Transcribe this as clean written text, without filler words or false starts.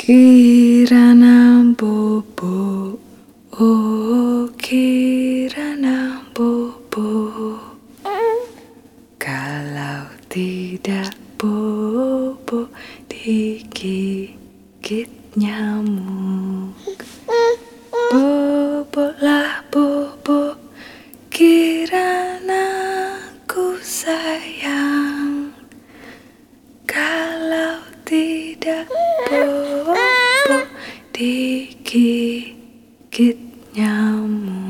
Kirana bobo, oh kirana bobo. Kalau tidak bobo digigit nyamuk. Bobolah bobo, kirana ku sayang. Kalau tidak bobo digigit nyamuk.